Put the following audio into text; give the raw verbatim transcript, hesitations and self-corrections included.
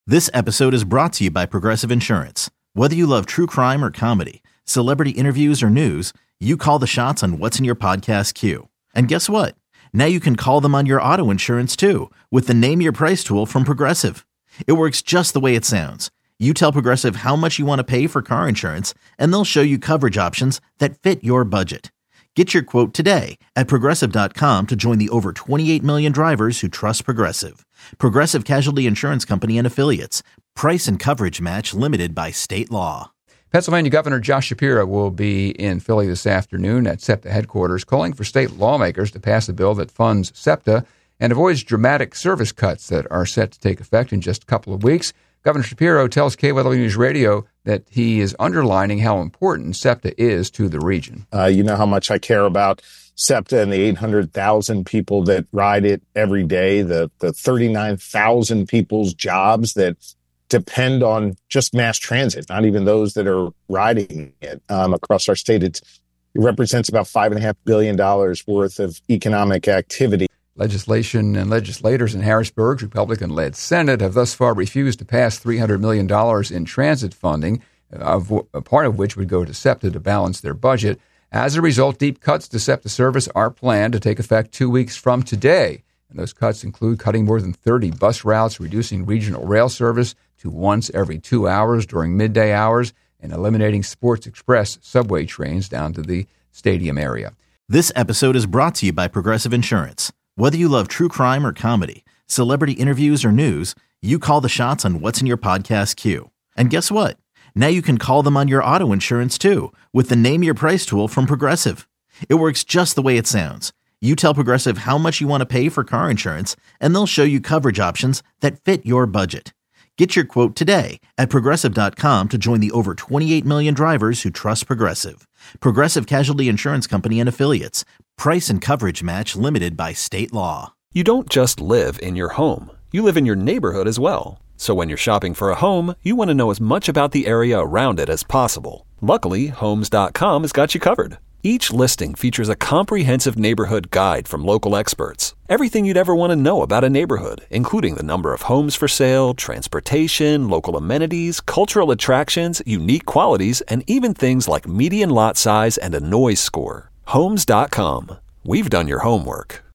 This episode is brought to you by Progressive Insurance. Whether you love true crime or comedy, celebrity interviews or news, you call the shots on what's in your podcast queue. And guess what? Now you can call them on your auto insurance too with the Name Your Price tool from Progressive. It works just the way it sounds. You tell Progressive how much you want to pay for car insurance, and they'll show you coverage options that fit your budget. Get your quote today at Progressive dot com to join the over twenty-eight million drivers who trust Progressive. Progressive Casualty Insurance Company and Affiliates. Price and coverage match limited by state law. Pennsylvania Governor Josh Shapiro will be in Philly this afternoon at SEPTA headquarters, calling for state lawmakers to pass a bill that funds SEPTA and avoids dramatic service cuts that are set to take effect in just a couple of weeks. Governor Shapiro tells K Y W News Radio that he is underlining how important SEPTA is to the region. Uh, you know how much I care about SEPTA and the eight hundred thousand people that ride it every day, the, the thirty-nine thousand people's jobs that depend on just mass transit, not even those that are riding it um, across our state. It's, it represents about five and a half billion dollars worth of economic activity. Legislation and legislators in Harrisburg's Republican-led Senate have thus far refused to pass three hundred million dollars in transit funding, of a part of which would go to SEPTA to balance their budget. As a result, deep cuts to SEPTA service are planned to take effect two weeks from today. And those cuts include cutting more than thirty bus routes, reducing regional rail service to once every two hours during midday hours, and eliminating Sports Express subway trains down to the stadium area. This episode is brought to you by Progressive Insurance. Whether you love true crime or comedy, celebrity interviews or news, you call the shots on what's in your podcast queue. And guess what? Now you can call them on your auto insurance too with the Name Your Price tool from Progressive. It works just the way it sounds. You tell Progressive how much you want to pay for car insurance, and they'll show you coverage options that fit your budget. Get your quote today at Progressive dot com to join the over twenty-eight million drivers who trust Progressive. Progressive Casualty Insurance Company and Affiliates. Price and coverage match limited by state law. You don't just live in your home. You live in your neighborhood as well. So when you're shopping for a home, you want to know as much about the area around it as possible. Luckily, Homes dot com has got you covered. Each listing features a comprehensive neighborhood guide from local experts. Everything you'd ever want to know about a neighborhood, including the number of homes for sale, transportation, local amenities, cultural attractions, unique qualities, and even things like median lot size and a noise score. Homes dot com. We've done your homework.